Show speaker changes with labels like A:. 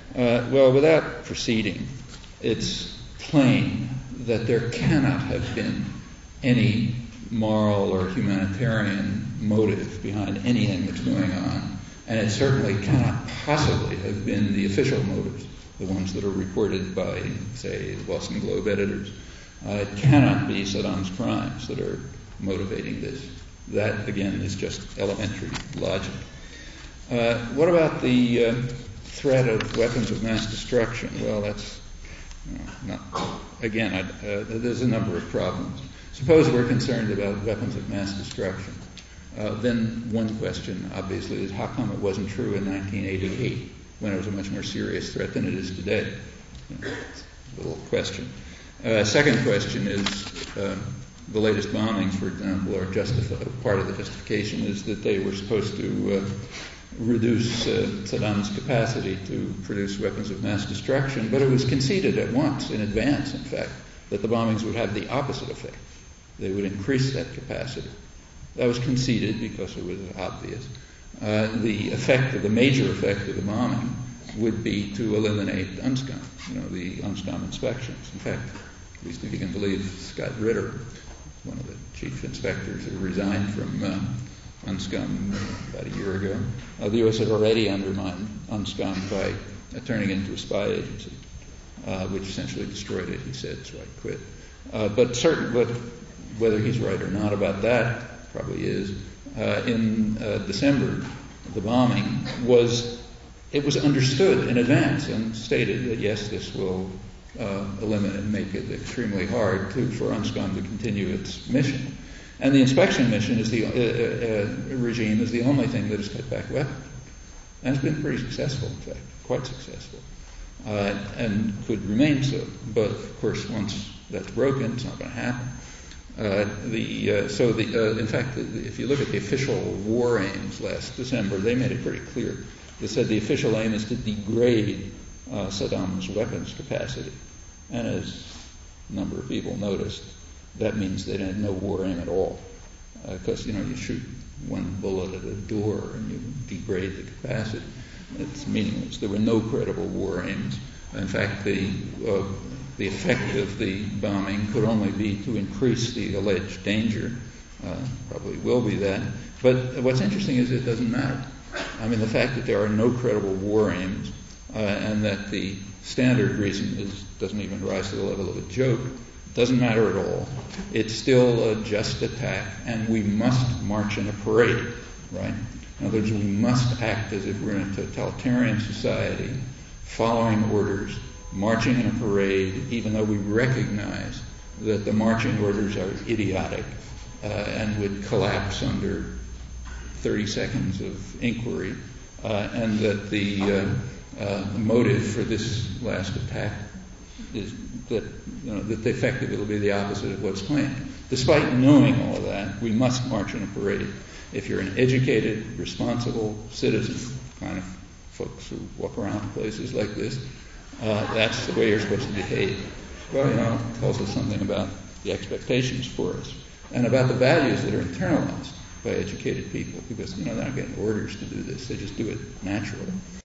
A: Well, without proceeding, it's plain that there cannot have been any moral or humanitarian motive behind anything that's going on, and it certainly cannot possibly have been the official motives, the ones that are reported by, say, the Boston Globe editors. It cannot be Saddam's crimes that are motivating this. That, again, is just elementary logic. What about the threat of weapons of mass destruction? Well, that's not. Again, there's a number of problems. Suppose we're concerned about weapons of mass destruction. Then one question, obviously, is how come it wasn't true in 1988 when it was a much more serious threat than it is today? It's a little question. Second question is the latest bombings, for example, are part of the justification is that they were supposed to reduce Saddam's capacity to produce weapons of mass destruction, but it was conceded at once, in advance, in fact, that the bombings would have the opposite effect. They would increase that capacity. That was conceded because it was obvious. The major effect of the bombing would be to eliminate UNSCOM, the UNSCOM inspections. In fact, at least if you can believe Scott Ritter, one of the chief inspectors who resigned from UNSCOM about a year ago, the U.S. had already undermined UNSCOM by turning it into a spy agency, which essentially destroyed it, he said, so I quit. But whether he's right or not about that, probably is, in December, the bombing was understood in advance and stated that, yes, this will eliminate and make it extremely hard for UNSCOM to continue its mission. And the inspection mission regime is the only thing that has cut back weapons. And it's been pretty successful, in fact, quite successful, and could remain so. But, of course, once that's broken, it's not going to happen. In fact, if you look at the official war aims last December, they made it pretty clear. They said the official aim is to degrade Saddam's weapons capacity. And as a number of people noticed, that means they had no war aim at all. Because, you shoot one bullet at a door and you degrade the capacity. It's meaningless. There were no credible war aims. In fact, the effect of the bombing could only be to increase the alleged danger. Probably will be that. But what's interesting is it doesn't matter. I mean, the fact that there are no credible war aims and that the standard reason doesn't even rise to the level of a joke doesn't matter at all. It's still a just attack, and we must march in a parade, right? In other words, we must act as if we're in a totalitarian society, following orders, marching in a parade, even though we recognize that the marching orders are idiotic and would collapse under 30 seconds of inquiry, and that the motive for this last attack is that the effect of it will be the opposite of what's claimed. Despite knowing all of that, we must march in a parade. If you're an educated, responsible citizen, kind of folks who walk around places like this, that's the way you're supposed to behave. Well, it tells us something about the expectations for us and about the values that are internalized by educated people, because they're not getting orders to do this. They just do it naturally.